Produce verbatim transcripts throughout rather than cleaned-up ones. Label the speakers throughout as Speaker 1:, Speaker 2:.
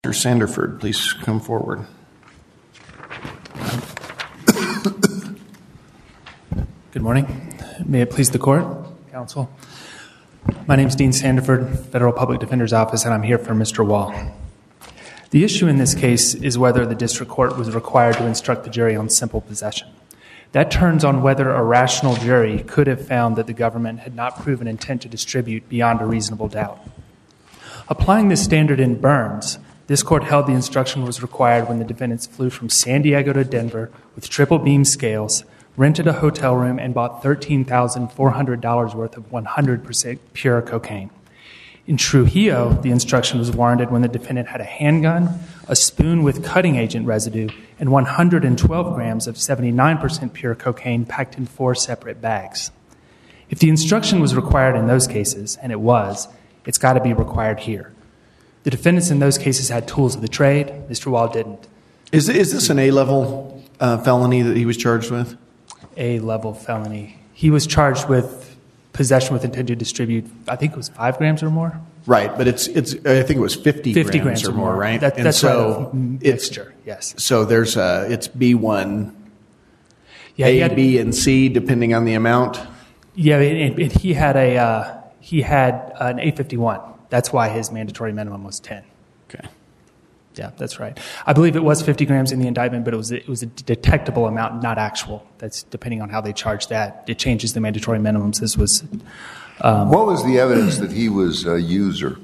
Speaker 1: Mister Sanderford, please come forward.
Speaker 2: Good morning. May it please the court, counsel. My name is Dean Sanderford, Federal Public Defender's Office, and I'm here for Mister Wall. The issue in this case is whether the district court was required to instruct the jury on simple possession. That turns on whether a rational jury could have found that the government had not proven intent to distribute beyond a reasonable doubt. Applying this standard in Burns, this court held the instruction was required when the defendants flew from San Diego to Denver with triple beam scales, rented a hotel room, and bought thirteen thousand four hundred dollars worth of one hundred percent pure cocaine. In Trujillo, the instruction was warranted when the defendant had a handgun, a spoon with cutting agent residue, and one hundred twelve grams of seventy-nine percent pure cocaine packed in four separate bags. If the instruction was required in those cases, and it was, it's got to be required here. The defendants in those cases had tools of the trade. Mister Wall didn't.
Speaker 1: Is, is this an A-level uh, felony that he was charged with?
Speaker 2: A-level felony. He was charged with possession with intent to distribute, I think it was five grams or more.
Speaker 1: Right, but it's it's. I think it was fifty,
Speaker 2: fifty
Speaker 1: grams,
Speaker 2: grams
Speaker 1: or more, right?
Speaker 2: That,
Speaker 1: and
Speaker 2: that's
Speaker 1: so
Speaker 2: right. Mixture, yes.
Speaker 1: So there's a, it's B one,
Speaker 2: yeah,
Speaker 1: A,
Speaker 2: had,
Speaker 1: B, and C, depending on the amount.
Speaker 2: Yeah, and, and he had a uh, he had an A fifty-one. That's why his mandatory minimum was ten.
Speaker 1: Okay.
Speaker 2: Yeah, that's right. I believe it was fifty grams in the indictment, but it was it was a detectable amount, not actual. That's depending on how they charge that. It changes the mandatory minimums. This was.
Speaker 3: Um, what was the evidence that he was a user?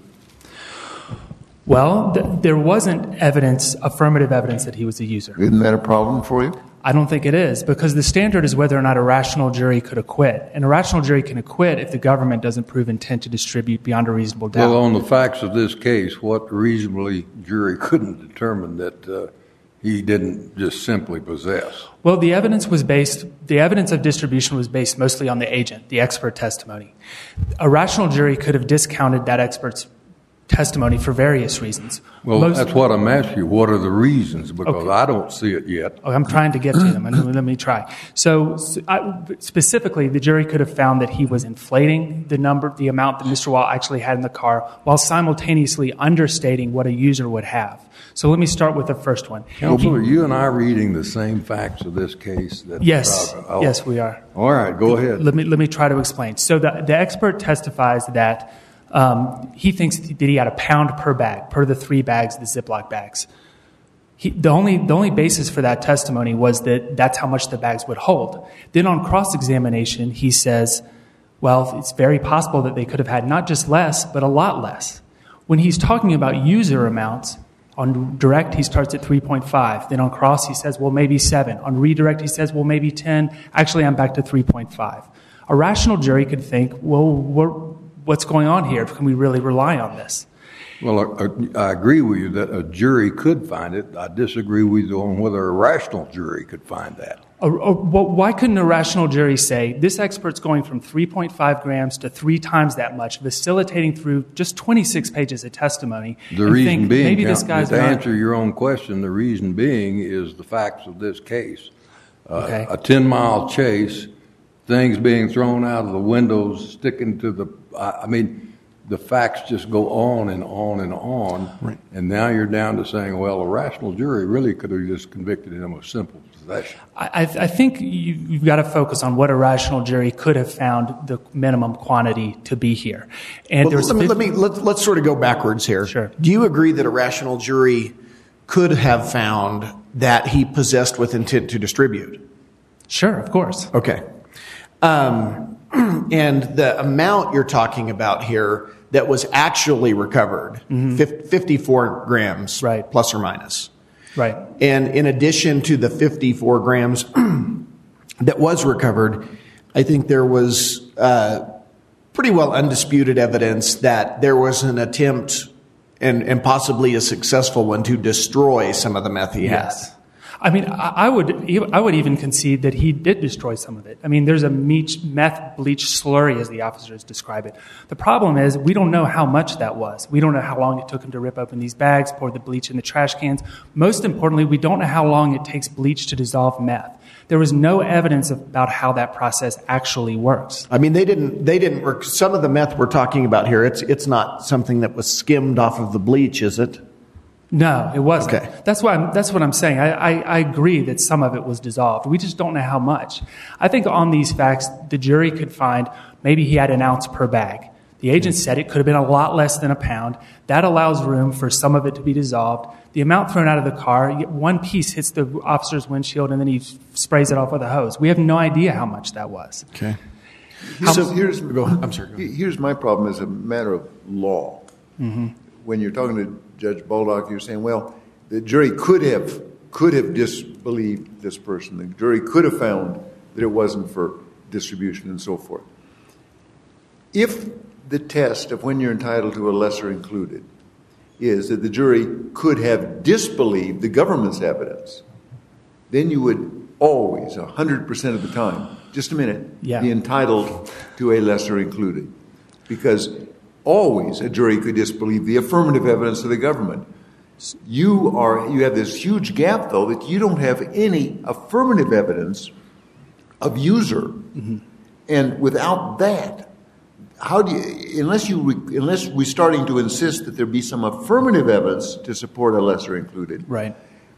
Speaker 2: Well, th- there wasn't evidence, affirmative evidence that he was a user.
Speaker 3: Isn't that a problem for you?
Speaker 2: I don't think it is, because the standard is whether or not a rational jury could acquit. And a rational jury can acquit if the government doesn't prove intent to distribute beyond a reasonable doubt.
Speaker 4: Well, on the facts of this case, what reasonably jury couldn't determine that uh, he didn't just simply possess?
Speaker 2: Well, the evidence was based, the evidence of distribution was based mostly on the agent, the expert testimony. A rational jury could have discounted that expert's testimony for various reasons.
Speaker 4: Well,
Speaker 2: Most,
Speaker 4: that's what I'm asking you. What are the reasons? Because
Speaker 2: okay.
Speaker 4: I don't see it yet.
Speaker 2: Okay, I'm trying to get to them. Let me try. So I, specifically, the jury could have found that he was inflating the number, the amount that Mister Wall actually had in the car, while simultaneously understating what a user would have. So let me start with the first one.
Speaker 4: Counselor, are you and I reading the same facts of this case? That
Speaker 2: yes.
Speaker 4: Oh.
Speaker 2: Yes, we are.
Speaker 4: All right, go ahead.
Speaker 2: Let me let me try to explain. So the, the expert testifies that um, he thinks that he had a pound per bag, per the three bags, the Ziploc bags. He, the only the only basis for that testimony was that that's how much the bags would hold. Then on cross-examination, he says, well, it's very possible that they could have had not just less, but a lot less. When he's talking about user amounts, on direct, he starts at three point five. Then on cross, he says, well, maybe seven. On redirect, he says, well, maybe ten. Actually, I'm back to three point five. A rational jury could think, well, we're, what's going on here? Can we really rely on this?
Speaker 4: Well, I, I agree with you that a jury could find it. I disagree with you on whether a rational jury could find that.
Speaker 2: A, a, well, why couldn't a rational jury say, this expert's going from three point five grams to three times that much, facilitating through just twenty-six pages of testimony?
Speaker 4: The reason
Speaker 2: think,
Speaker 4: being,
Speaker 2: maybe this guy's
Speaker 4: to
Speaker 2: not...
Speaker 4: answer your own question, the reason being is the facts of this case. Uh,
Speaker 2: okay.
Speaker 4: A ten-mile chase, things being thrown out of the windows, sticking to the... I, I mean... The facts just go on and on and on,
Speaker 1: right.
Speaker 4: And now you're down to saying, well, a rational jury really could have just convicted him of simple possession.
Speaker 2: I, I think you, you've got to focus on what a rational jury could have found the minimum quantity to be here. And
Speaker 1: well,
Speaker 2: there's
Speaker 1: let me, let me let's, let's sort of go backwards here.
Speaker 2: Sure.
Speaker 1: Do you agree that a rational jury could have found that he possessed with intent to distribute?
Speaker 2: Sure, of course.
Speaker 1: Okay. Um, and the amount you're talking about here that was actually recovered, mm-hmm. fifty-four grams,
Speaker 2: right.
Speaker 1: plus or minus.
Speaker 2: Right.
Speaker 1: And in addition to the fifty-four grams that was recovered, I think there was uh, pretty well undisputed evidence that there was an attempt, and, and possibly a successful one, to destroy some of the meth he
Speaker 2: yes.
Speaker 1: had.
Speaker 2: I mean, I would I would even concede that he did destroy some of it. I mean, there's a meth bleach slurry, as the officers describe it. The problem is we don't know how much that was. We don't know how long it took him to rip open these bags, pour the bleach in the trash cans. Most importantly, we don't know how long it takes bleach to dissolve meth. There was no evidence about how that process actually works.
Speaker 1: I mean, they didn't they didn't work. Some of the meth we're talking about here, it's it's not something that was skimmed off of the bleach, is it?
Speaker 2: No, it wasn't.
Speaker 1: Okay.
Speaker 2: That's why I'm, that's what I'm saying. I, I, I agree that some of it was dissolved. We just don't know how much. I think on these facts, the jury could find maybe he had an ounce per bag. The agent said it could have been a lot less than a pound. That allows room for some of it to be dissolved. The amount thrown out of the car, one piece hits the officer's windshield and then he sprays it off with a hose. We have no idea how much that was.
Speaker 1: Okay.
Speaker 3: So here's,
Speaker 1: go ahead. I'm sorry. Go ahead.
Speaker 3: Here's my problem as a matter of law. Mm-hmm. When you're talking to Judge Baldock, you're saying, well, the jury could have could have disbelieved this person. The jury could have found that it wasn't for distribution and so forth. If the test of when you're entitled to a lesser included is that the jury could have disbelieved the government's evidence, then you would always, one hundred percent of the time, just a minute,
Speaker 2: yeah.
Speaker 3: be entitled to a lesser included. Because always a jury could disbelieve the affirmative evidence of the government. You are you have this huge gap, though, that you don't have any affirmative evidence of user. Mm-hmm. And without that, how do you, unless you unless we're starting to insist that there be some affirmative evidence to support a lesser included,
Speaker 2: right?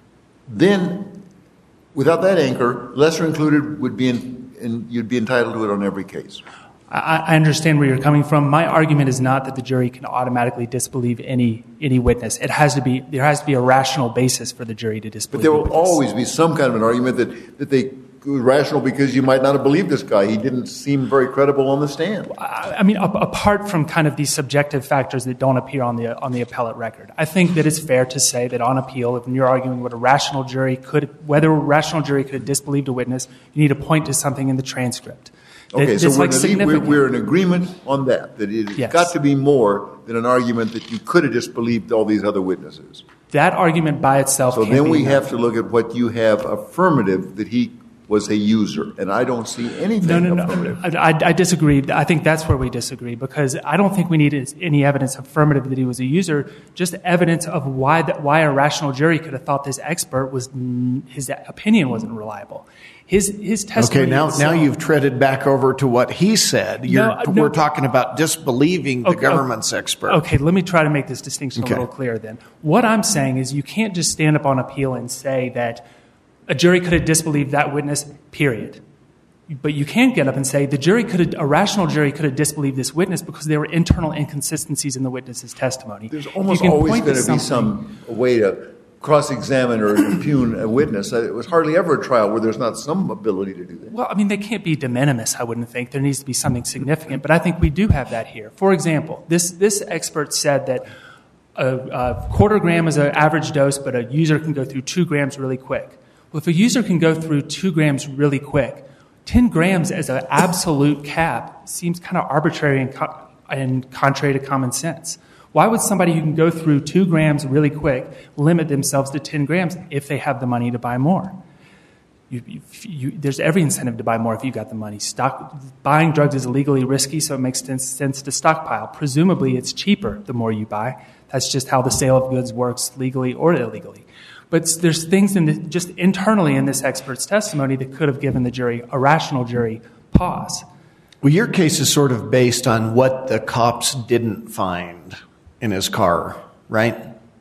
Speaker 3: Then, without that anchor, lesser included would be in, in you'd be entitled to it on every case.
Speaker 2: I, I understand where you're coming from. My argument is not that the jury can automatically disbelieve any any witness. It has to be there has to be a rational basis for the jury to disbelieve.
Speaker 3: But there will
Speaker 2: the witness.
Speaker 3: always be some kind of an argument that that they. Rational because you might not have believed this guy. He didn't seem very credible on the stand.
Speaker 2: I mean, apart from kind of these subjective factors that don't appear on the on the appellate record, I think that it's fair to say that on appeal, if you're arguing what a rational jury could, whether a rational jury could have disbelieved a witness, you need to point to something in the transcript.
Speaker 3: Okay,
Speaker 2: that,
Speaker 3: so we're,
Speaker 2: like
Speaker 3: in, we're, we're in agreement on that, that it's
Speaker 2: yes.
Speaker 3: got to be more than an argument that you could have disbelieved all these other witnesses.
Speaker 2: That argument by itself
Speaker 3: So
Speaker 2: can't
Speaker 3: then
Speaker 2: be
Speaker 3: we
Speaker 2: enough.
Speaker 3: have to look at what you have affirmative that he was a user, and I don't see anything
Speaker 2: no, no,
Speaker 3: affirmative.
Speaker 2: No, I, I disagree. I think that's where we disagree, because I don't think we need any evidence affirmative that he was a user, just evidence of why that, why a rational jury could have thought this expert was, his opinion wasn't reliable. His, his testimony
Speaker 1: Okay, now,
Speaker 2: itself,
Speaker 1: now you've treaded back over to what he said. You're,
Speaker 2: No, no.
Speaker 1: We're talking about disbelieving the
Speaker 2: Okay,
Speaker 1: government's expert.
Speaker 2: Okay, let me try to make this distinction
Speaker 1: Okay.
Speaker 2: a little clearer then. What I'm saying is you can't just stand up on appeal and say that a jury could have disbelieved that witness, period. But you can't get up and say the jury could have, a rational jury could have disbelieved this witness because there were internal inconsistencies in the witness's testimony.
Speaker 3: There's
Speaker 2: If
Speaker 3: almost
Speaker 2: you can
Speaker 3: always
Speaker 2: point
Speaker 3: going
Speaker 2: to
Speaker 3: to be
Speaker 2: something-
Speaker 3: some way to cross-examine or impugn a witness. It was hardly ever a trial where there's not some ability to do that.
Speaker 2: Well, I mean, they can't be de minimis, I wouldn't think. There needs to be something significant. But I think we do have that here. For example, this, this expert said that a, a quarter gram is an average dose, but a user can go through two grams really quick. Well, if a user can go through two grams really quick, ten grams as an absolute cap seems kind of arbitrary and, co- and contrary to common sense. Why would somebody who can go through two grams really quick limit themselves to ten grams if they have the money to buy more? You, you, you, there's every incentive to buy more if you've got the money. Stock, buying drugs is illegally risky, so it makes sense to stockpile. Presumably, it's cheaper the more you buy. That's just how the sale of goods works, legally or illegally. But there's things in the, just internally in this expert's testimony that could have given the jury, a rational jury, pause.
Speaker 1: Well, your case is sort of based on what the cops didn't find in his car, right?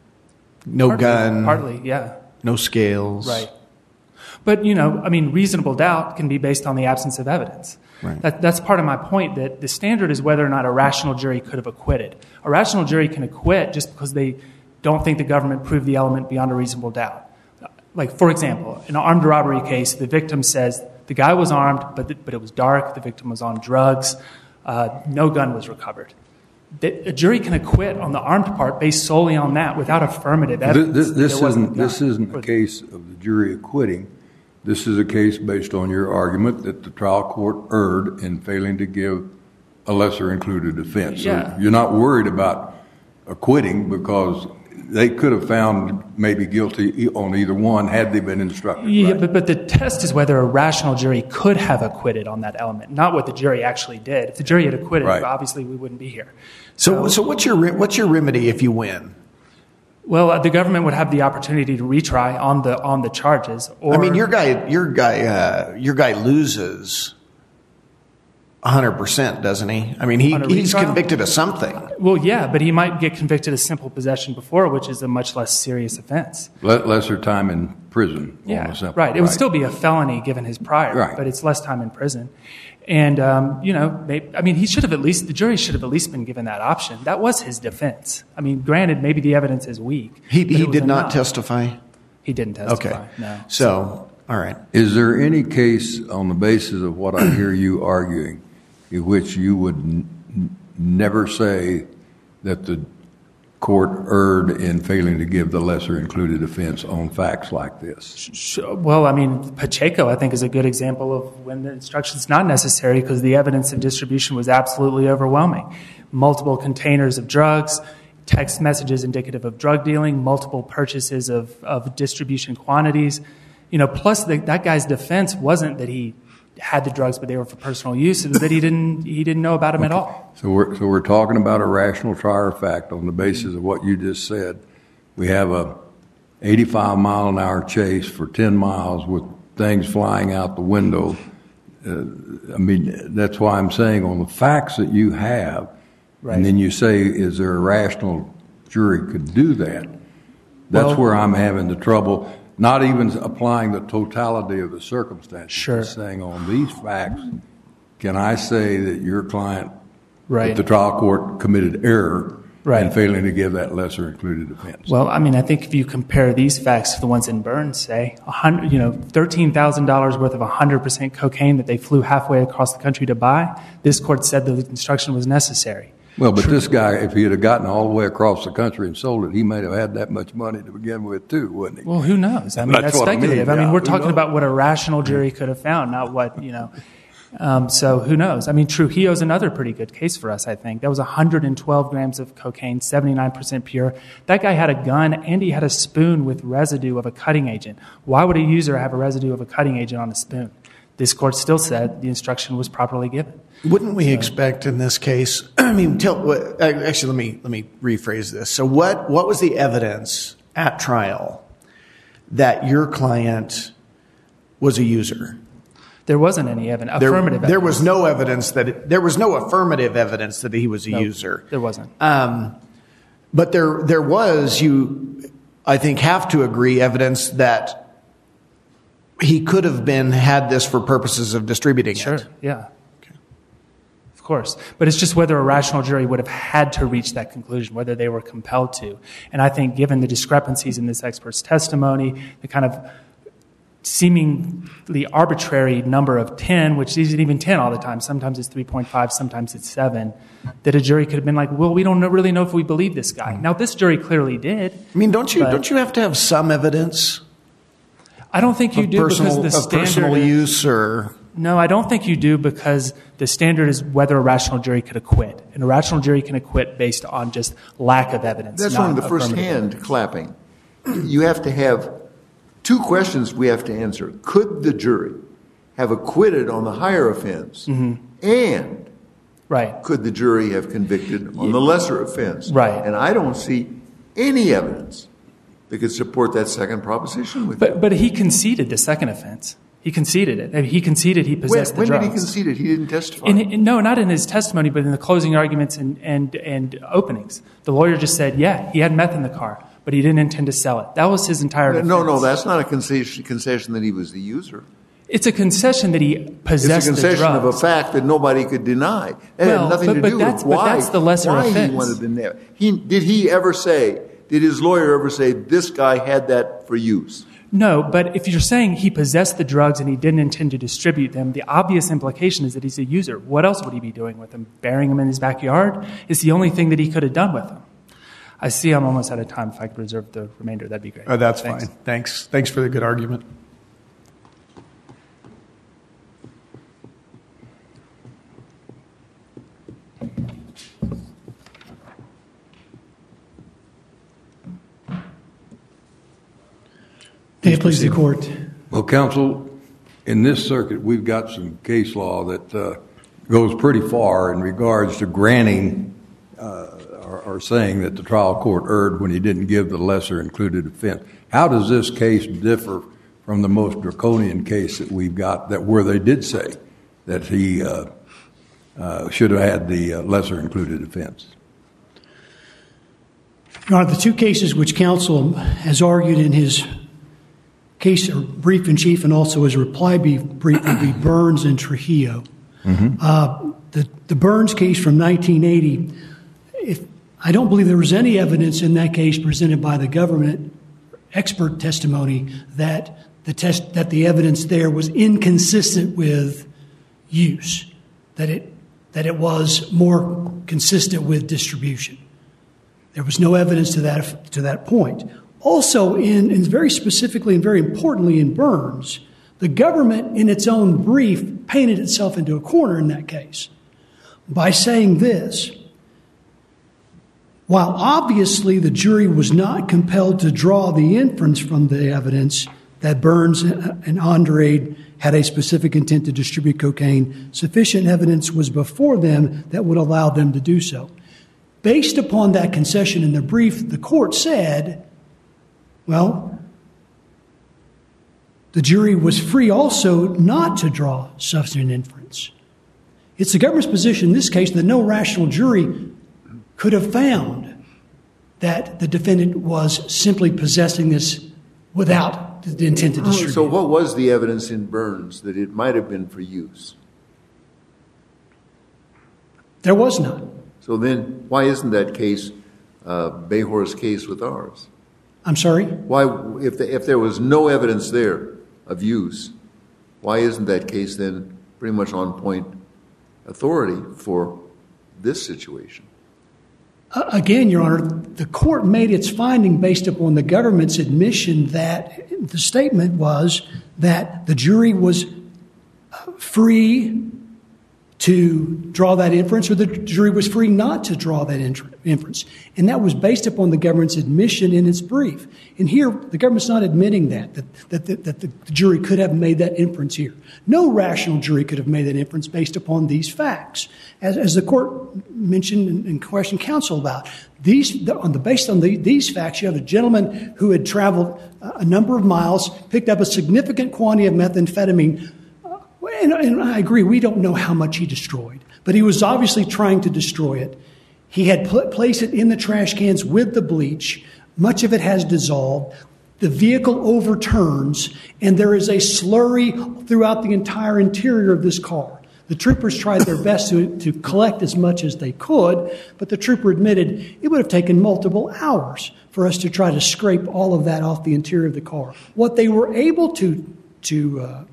Speaker 1: No
Speaker 2: Partly,
Speaker 1: gun.
Speaker 2: Partly, yeah.
Speaker 1: No scales.
Speaker 2: Right. But, you know, I mean, reasonable doubt can be based on the absence of evidence.
Speaker 1: Right.
Speaker 2: That, that's part of my point, that the standard is whether or not a rational jury could have acquitted. A rational jury can acquit just because they don't think the government proved the element beyond a reasonable doubt. Like, for example, in an armed robbery case, the victim says the guy was armed, but, the, but it was dark, the victim was on drugs, uh, no gun was recovered. The, a jury can acquit on the armed part based solely on that without affirmative evidence.
Speaker 4: This, this,
Speaker 2: that there wasn't
Speaker 4: isn't,
Speaker 2: a gun.
Speaker 4: this isn't a case of the jury acquitting. This is a case based on your argument that the trial court erred in failing to give a lesser included offense.
Speaker 2: Yeah.
Speaker 4: So you're not worried about acquitting because they could have found maybe guilty on either one had they been instructed.
Speaker 2: Yeah,
Speaker 4: right?
Speaker 2: but, but the test is whether a rational jury could have acquitted on that element, not what the jury actually did. If the jury had acquitted,
Speaker 4: Right.
Speaker 2: obviously we wouldn't be here.
Speaker 1: So, so what's your re- what's your remedy if you win?
Speaker 2: Well, uh, the government would have the opportunity to retry on the on the charges. Or,
Speaker 1: I mean, your guy, your guy, uh, your guy loses one hundred percent, doesn't he? I mean, he, he's retrial? convicted of something.
Speaker 2: Well, yeah, but he might get convicted of simple possession before, which is a much less serious offense.
Speaker 4: Lesser time in prison.
Speaker 2: Yeah, right. right. It would still be a felony given his prior, right. but it's less time in prison. And, um, you know, maybe, I mean, he should have at least, the jury should have at least been given that option. That was his defense. I mean, granted, maybe the evidence is weak.
Speaker 1: He, he did not testify?
Speaker 2: He didn't testify,
Speaker 1: okay.
Speaker 2: no.
Speaker 1: So, all right.
Speaker 4: Is there any case on the basis of what I hear you arguing in which you would n- never say that the court erred in failing to give the lesser included offense on facts like this?
Speaker 2: Well, I mean, Pacheco, I think, is a good example of when the instruction's not necessary because the evidence of distribution was absolutely overwhelming. Multiple containers of drugs, text messages indicative of drug dealing, multiple purchases of, of distribution quantities. You know, plus the, that guy's defense wasn't that he had the drugs, but they were for personal use. It was that he didn't he didn't know about them okay. at all.
Speaker 4: So we're so we're talking about a rational trier of fact on the basis of what you just said. We have a eighty-five mile an hour chase for ten miles with things flying out the window. Uh, I mean, that's why I'm saying on the facts that you have, right. and then you say, is there a rational jury could do that? That's well, where I'm having the trouble. Not even applying the totality of the circumstances.
Speaker 2: Sure.
Speaker 4: Just saying on these facts, can I say that your client,
Speaker 2: right.
Speaker 4: that the trial court committed error
Speaker 2: right.
Speaker 4: in failing to give that lesser included offense?
Speaker 2: Well, I mean, I think if you compare these facts to the ones in Burns, say, one hundred, you know, thirteen thousand dollars worth of one hundred percent cocaine that they flew halfway across the country to buy, this court said the instruction was necessary.
Speaker 4: Well, but True. This guy, if he had gotten all the way across the country and sold it, he might have had that much money to begin with, too, wouldn't he?
Speaker 2: Well, who knows? I mean, that's, that's speculative. I mean, I mean we're talking knows? about what a rational jury could have found, not what, you know. Um, so who knows? I mean, Trujillo's another pretty good case for us, I think. That was one hundred twelve grams of cocaine, seventy-nine percent pure. That guy had a gun, and he had a spoon with residue of a cutting agent. Why would a user have a residue of a cutting agent on a spoon? This court still said the instruction was properly given.
Speaker 1: Wouldn't we so, expect in this case? I mean, tell, actually, let me let me rephrase this. So, what what was the evidence at trial that your client was a user?
Speaker 2: There wasn't any evidence.
Speaker 1: There,
Speaker 2: affirmative.
Speaker 1: There
Speaker 2: evidence.
Speaker 1: was no evidence that it, there was no affirmative evidence that he was a
Speaker 2: no,
Speaker 1: user.
Speaker 2: There wasn't.
Speaker 1: Um, but there there was. You, I think, have to agree evidence that he could have been had this for purposes of distributing
Speaker 2: sure,
Speaker 1: it.
Speaker 2: Sure, yeah. Okay. Of course. But it's just whether a rational jury would have had to reach that conclusion, whether they were compelled to. And I think given the discrepancies in this expert's testimony, the kind of seemingly arbitrary number of ten, which isn't even ten all the time, sometimes it's three point five, sometimes it's seven, that a jury could have been like, well, we don't know, really know if we believe this guy. Now, this jury clearly did.
Speaker 1: I mean, don't you don't you have to have some evidence?
Speaker 2: I don't think you do
Speaker 1: personal,
Speaker 2: because the standard
Speaker 1: of personal
Speaker 2: is,
Speaker 1: use or
Speaker 2: no, I don't think you do because the standard is whether a rational jury could acquit, and a rational jury can acquit based on just lack of evidence.
Speaker 3: That's only the first hand clapping. You have to have two questions we have to answer. Could the jury have acquitted on the higher offense, mm-hmm. and
Speaker 2: right.
Speaker 3: could the jury have convicted on the lesser offense?
Speaker 2: Right.
Speaker 3: And I don't see any evidence that could support that second proposition with
Speaker 2: but,
Speaker 3: you.
Speaker 2: But he conceded the second offense. He conceded it. He conceded he possessed
Speaker 3: when,
Speaker 2: the drugs.
Speaker 3: When did he concede it? He didn't testify.
Speaker 2: In, in, no, not in his testimony, but in the closing arguments and, and, and openings. The lawyer just said, yeah, he had meth in the car, but he didn't intend to sell it. That was his entire defense.
Speaker 3: No, no, that's not a concession, concession that he was the user.
Speaker 2: It's a concession that he possessed the drugs.
Speaker 3: It's a concession of a fact that nobody could deny. That
Speaker 2: well,
Speaker 3: had nothing
Speaker 2: but,
Speaker 3: to
Speaker 2: but
Speaker 3: do
Speaker 2: that's,
Speaker 3: with why,
Speaker 2: but that's the lesser
Speaker 3: why
Speaker 2: offense.
Speaker 3: he wanted them there. He, did he ever say, did his lawyer ever say, this guy had that for use?
Speaker 2: No, but if you're saying he possessed the drugs and he didn't intend to distribute them, the obvious implication is that he's a user. What else would he be doing with them? Burying them in his backyard is the only thing that he could have done with them. I see I'm almost out of time. If I could reserve the remainder, that'd be great.
Speaker 1: Oh, that's
Speaker 2: Thanks.
Speaker 1: fine. Thanks. Thanks for the good argument.
Speaker 5: May it please the court.
Speaker 4: Well, counsel, in this circuit, we've got some case law that uh, goes pretty far in regards to granting uh, or, or saying that the trial court erred when he didn't give the lesser included offense. How does this case differ from the most draconian case that we've got that where they did say that he uh, uh, should have had the uh, lesser included offense?
Speaker 5: Your Honor, the two cases which counsel has argued in his case or brief in chief and also his reply brief would be Burns and Trujillo. Mm-hmm. Uh, the, the Burns case from nineteen eighty, if, I don't believe there was any evidence in that case presented by the government expert testimony that the test that the evidence there was inconsistent with use, that it that it was more consistent with distribution. There was no evidence to that to that point. Also, in, and very specifically and very importantly in Burns, the government in its own brief painted itself into a corner in that case by saying this: while obviously the jury was not compelled to draw the inference from the evidence that Burns and Andrade had a specific intent to distribute cocaine, sufficient evidence was before them that would allow them to do so. Based upon that concession in the brief, the court said, well, the jury was free also not to draw substantive inference. It's the government's position in this case that no rational jury could have found that the defendant was simply possessing this without the intent to distribute.
Speaker 3: So what was the evidence in Burns that it might have been for use?
Speaker 5: There was none.
Speaker 3: So then why isn't that case uh, Behor's case with ours?
Speaker 5: I'm sorry?
Speaker 3: Why, if, the, if there was no evidence there of use, why isn't that case then pretty much on point authority for this situation?
Speaker 5: Uh, again, Your Honor, the court made its finding based upon the government's admission that the statement was that the jury was free to draw that inference, or the jury was free not to draw that inference. And that was based upon the government's admission in its brief. And here, the government's not admitting that, that, that, that, that the jury could have made that inference here. No rational jury could have made that inference based upon these facts. As, as the court mentioned and, and questioned counsel about, these, on the, based on the, these facts, you have a gentleman who had traveled a number of miles, picked up a significant quantity of methamphetamine. And, and I agree, we don't know how much he destroyed, but he was obviously trying to destroy it. He had put, placed it in the trash cans with the bleach. Much of it has dissolved. The vehicle overturns, and there is a slurry throughout the entire interior of this car. The troopers tried their best to, to collect as much as they could, but the trooper admitted it would have taken multiple hours for us to try to scrape all of that off the interior of the car. What they were able to, to uh,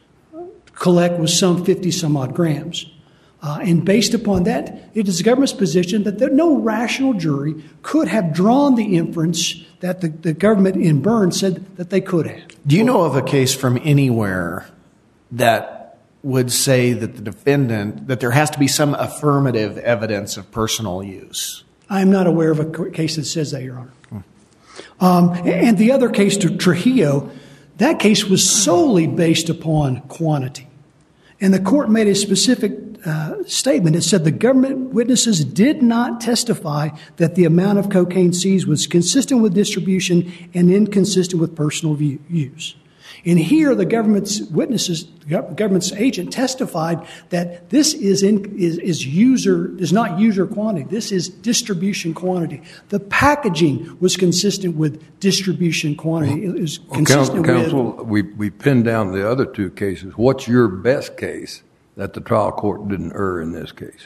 Speaker 5: collect was some fifty some odd grams. Uh, and based upon that, it is the government's position that there, no rational jury could have drawn the inference that the, the government in Burns said that they could have.
Speaker 1: Do you know of a case from anywhere that would say that the defendant, that there has to be some affirmative evidence of personal use?
Speaker 5: I am not aware of a case that says that, Your Honor. Hmm. Um, and the other case, to Trujillo, that case was solely based upon quantity. And the court made a specific uh, statement. It said the government witnesses did not testify that the amount of cocaine seized was consistent with distribution and inconsistent with personal view, use. And here, the government's witnesses, the government's agent testified that this is in, is, is user is not user quantity. This is distribution quantity. The packaging was consistent with distribution quantity. It was
Speaker 4: well,
Speaker 5: consistent
Speaker 4: counsel,
Speaker 5: with.
Speaker 4: we we pinned down the other two cases. What's your best case that the trial court didn't err in this case?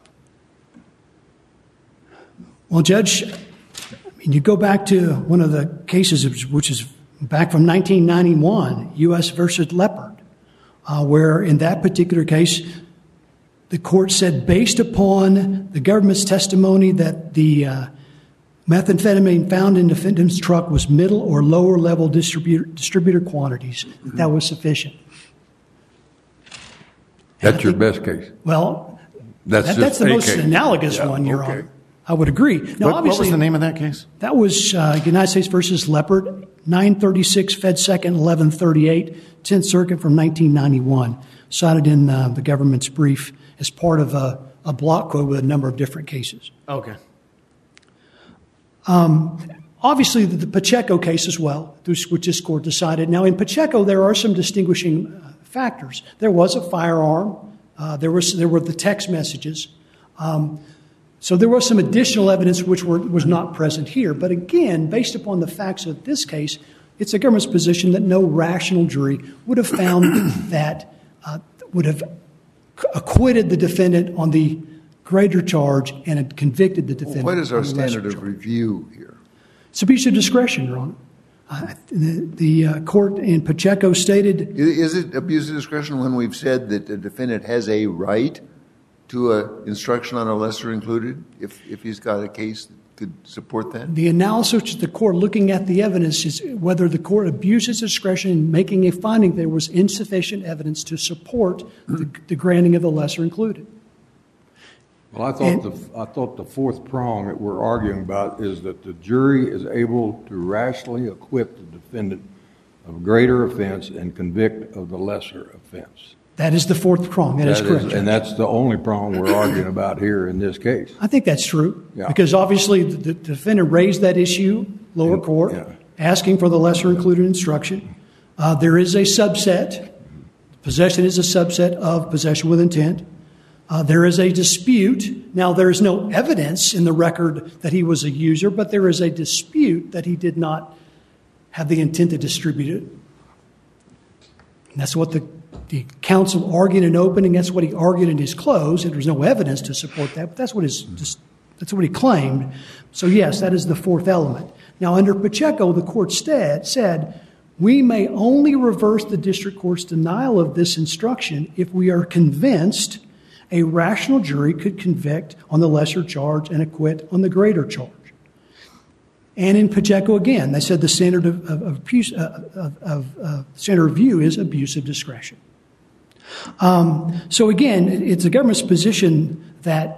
Speaker 5: Well, Judge, I mean, you go back to one of the cases, which is back from nineteen ninety-one, U S versus Leopard, uh, where in that particular case, the court said, based upon the government's testimony that the uh, methamphetamine found in the defendant's truck was middle or lower level distributor, distributor quantities, mm-hmm. that was sufficient.
Speaker 4: That's your
Speaker 5: think,
Speaker 4: best case?
Speaker 5: Well,
Speaker 4: that's,
Speaker 5: that,
Speaker 4: just
Speaker 5: that's the most
Speaker 4: case.
Speaker 5: analogous
Speaker 4: yeah,
Speaker 5: one, Your
Speaker 4: okay.
Speaker 5: Honor. I would agree. Now,
Speaker 1: what,
Speaker 5: obviously,
Speaker 1: what was the name of that case?
Speaker 5: That was uh, United States versus Leopard, nine thirty-six Fed Second, eleven thirty-eight, tenth Circuit from nineteen ninety-one, cited in uh, the government's brief as part of a, a block quote with a number of different cases.
Speaker 1: Okay.
Speaker 5: Um, obviously, the, the Pacheco case as well, which this court decided. Now, in Pacheco, there are some distinguishing uh, factors. There was a firearm Uh, there was there were the text messages. Um, so there was some additional evidence which were, was not present here. But again, based upon the facts of this case, it's the government's position that no rational jury would have found that, uh, would have acquitted the defendant on the greater charge and had convicted the defendant.
Speaker 3: Well, what is our
Speaker 5: on the lesser
Speaker 3: standard of
Speaker 5: charge.
Speaker 3: review here?
Speaker 5: It's abuse of discretion, Your Honor. Uh, the the uh, court in Pacheco stated...
Speaker 3: Is it abuse of discretion when we've said that the defendant has a right to an instruction on a lesser included, if, if he's got a case that could support that?
Speaker 5: The analysis of the court looking at the evidence is whether the court abuses discretion in making a finding there was insufficient evidence to support the, the granting of the lesser included.
Speaker 4: Well, I thought
Speaker 5: And-
Speaker 4: the I thought the fourth prong that we're arguing about is that the jury is able to rationally acquit the defendant of greater offense and convict of the lesser offense.
Speaker 5: That is the fourth prong. That, that is correct.
Speaker 4: And that's the only prong we're arguing about here in this case.
Speaker 5: I think that's true.
Speaker 4: Yeah.
Speaker 5: Because obviously the, the defendant raised that issue, lower court,
Speaker 4: yeah.
Speaker 5: asking for the lesser included instruction. Uh, there is a subset. Possession is a subset of possession with intent. Uh, there is a dispute. Now, there is no evidence in the record that he was a user, but there is a dispute that he did not have the intent to distribute it. And that's what the, the counsel argued in opening. That's what he argued in his close. And there's no evidence to support that, but that's what his, just, that's what he claimed. So, yes, that is the fourth element. Now, under Pacheco, the court said, said, we may only reverse the district court's denial of this instruction if we are convinced a rational jury could convict on the lesser charge and acquit on the greater charge. And in Pacheco, again, they said the standard of, of, of, abuse, uh, of, of uh, standard of view is abuse of discretion. Um, so again, it's the government's position that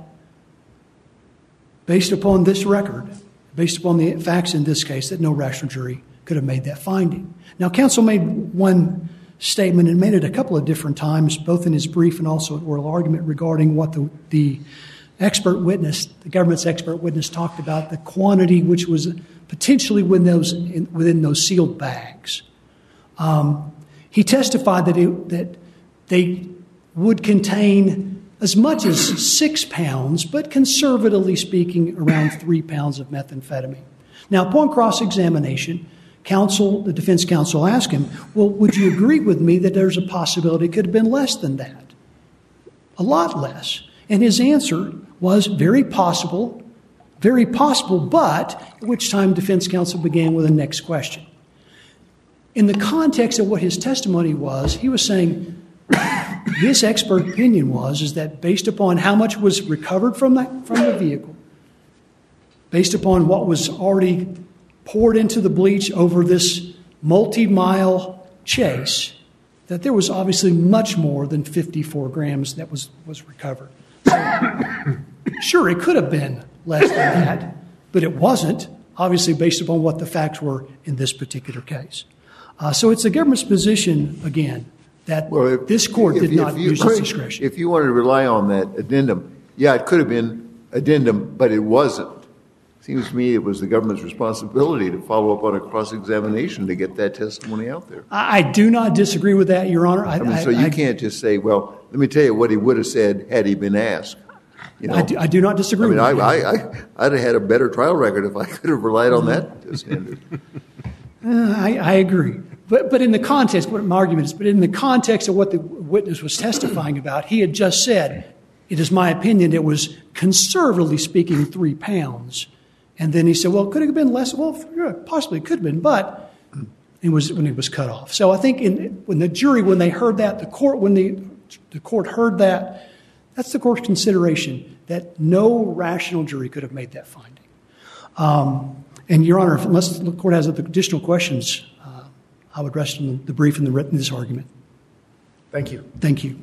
Speaker 5: based upon this record, based upon the facts in this case, that no rational jury could have made that finding. Now, counsel made one statement and made it a couple of different times, both in his brief and also at oral argument, regarding what the, the expert witness, the government's expert witness, talked about, the quantity which was potentially within those, in, within those sealed bags. Um, he testified that, it, that they would contain as much as six pounds, but conservatively speaking, around three pounds of methamphetamine. Now, upon cross-examination, counsel, the defense counsel asked him, well, would you agree with me that there's a possibility it could have been less than that? A lot less. And his answer was very possible, very possible, but at which time defense counsel began with the next question. In the context of what his testimony was, he was saying, his expert opinion was is that based upon how much was recovered from the, from the vehicle, based upon what was already poured into the bleach over this multi-mile chase, that there was obviously much more than fifty-four grams that was, was recovered. So, sure, it could have been less than that, but it wasn't, obviously based upon what the facts were in this particular case. Uh, so it's the government's position, again, that
Speaker 3: well, if,
Speaker 5: this court
Speaker 3: if,
Speaker 5: did
Speaker 3: if
Speaker 5: not
Speaker 3: you,
Speaker 5: use its discretion.
Speaker 3: If you wanted to rely on that addendum, yeah, it could have been addendum, but it wasn't. Seems to me it was the government's responsibility to follow up on a cross-examination to get that testimony out there.
Speaker 5: I, I do not disagree with that, Your Honor. I,
Speaker 3: I mean,
Speaker 5: I,
Speaker 3: so you
Speaker 5: I,
Speaker 3: can't just say, well, let me tell you what he would have said had he been asked. You know?
Speaker 5: I, do, I do not disagree
Speaker 3: I mean,
Speaker 5: with
Speaker 3: I,
Speaker 5: that.
Speaker 3: I, I, I'd have had a better trial record if I could have relied on that standard.
Speaker 5: Uh, I, I agree. But, but in the context, what my argument is, but in the context of what the witness was testifying about, he had just said, it is my opinion it was conservatively speaking three pounds. And then he said, well, could it have been less? Well, yeah, possibly it could have been, but it was when it was cut off. So I think in, when the jury, when they heard that, the court, when the, the court heard that, that's the court's consideration, that no rational jury could have made that finding. Um, and, Your Honor, if, unless the court has additional questions, uh, I would rest in the, the brief and the written this argument.
Speaker 1: Thank you.
Speaker 5: Thank you.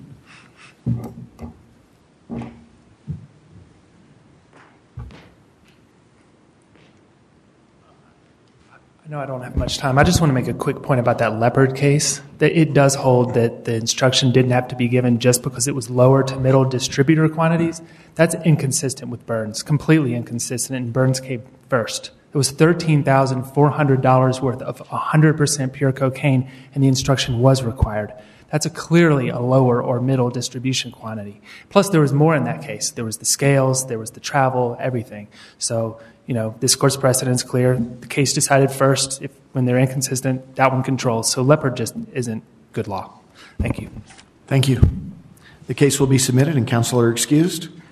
Speaker 2: I know I don't have much time. I just want to make a quick point about that Leopard case. That it does hold that the instruction didn't have to be given just because it was lower to middle distributor quantities. That's inconsistent with Burns, completely inconsistent, and Burns came first. It was thirteen thousand four hundred dollars worth of one hundred percent pure cocaine, and the instruction was required. That's a clearly a lower or middle distribution quantity. Plus, there was more in that case. There was the scales, there was the travel, everything. So, you know, this court's precedent is clear. The case decided first. If when they're inconsistent, that one controls. So Leopard just isn't good law. Thank you.
Speaker 1: Thank you. The case will be submitted and counsel are excused.